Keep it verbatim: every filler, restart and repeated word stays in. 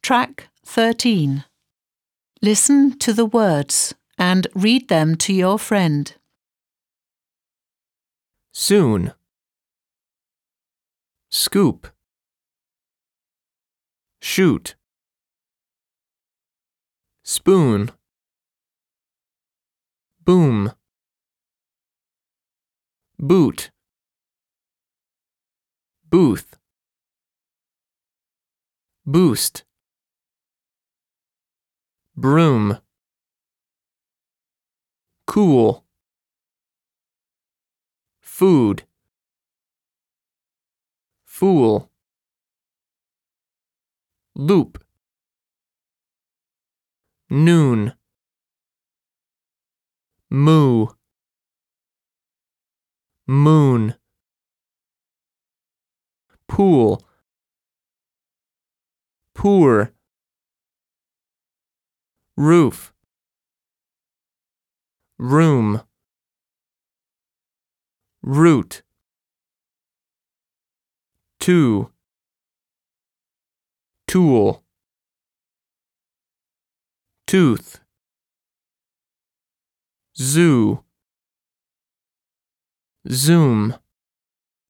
Track thirteen. Listen to the words and read them to your friend. Soon. Scoop. Shoot. Spoon. Boom. Boot. Booth. Boost. Broom. Cool. Food. Fool. Loop. Noon. Moo. Moon. Pool. Poor. Roof. Room. Root. Two. Tool. Tooth. Zoo. Zoom.